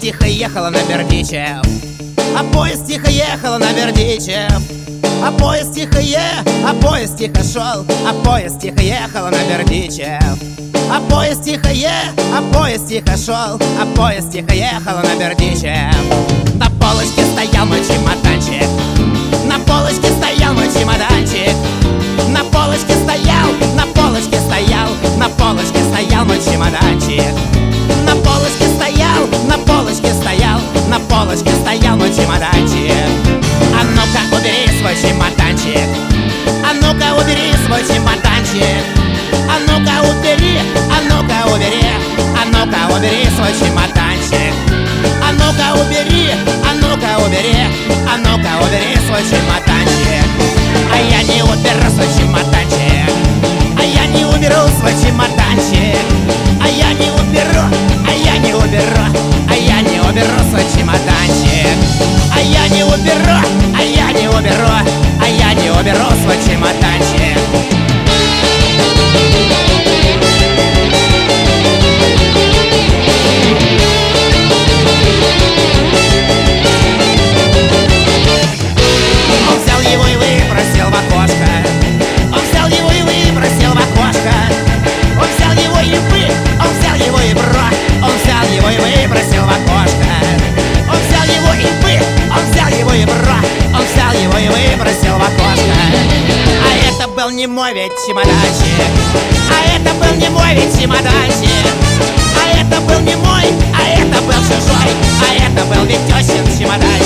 тихо ехала на Бердичев, а поезд тихо ехала на Бердичев. А поезд тихо а поезд тихо шел, а поезд тихо ехала на Бердичев. А поезд тихо а поезд тихо шел, а поезд тихо ехала на Бердичев. На полочке стоял мой чемоданчик, на полочке стоял мой чемоданчик. На полочке стоял, на полочке стоял, на полочке стоял мой чемоданчик. На полочке стоял, на полочке стоял, на полочке стоял мой чемоданчик. А ну-ка убери свой чемоданчик, а ну-ка убери свой чемоданчик. А ну-ка убери, а ну-ка убери, а ну-ка убери свой чемоданчик. А ну-ка убери, а ну-ка убери, а ну-ка убери свой чемоданчик. А я не уберу свой чемоданчик, а я не уберу свой чемоданчик. А я не уберу, а я не уберу, а я не уберу свой чемоданчик. А я не уберу, а я не уберу, а я не уберу свой чемоданчик. Он взял его и выбросил в окошко. Он взял его и выбросил в окошко. Он взял его и он взял его и он взял его и выбросил в окошко. Он взял его и он взял его и он взял его и выбросил в окошко. А это был не мой ведь чемоданчик, а это был не мой ведь чемоданчик. А это был не мой, а это был чужой, а это был ведь тещин чемоданчик.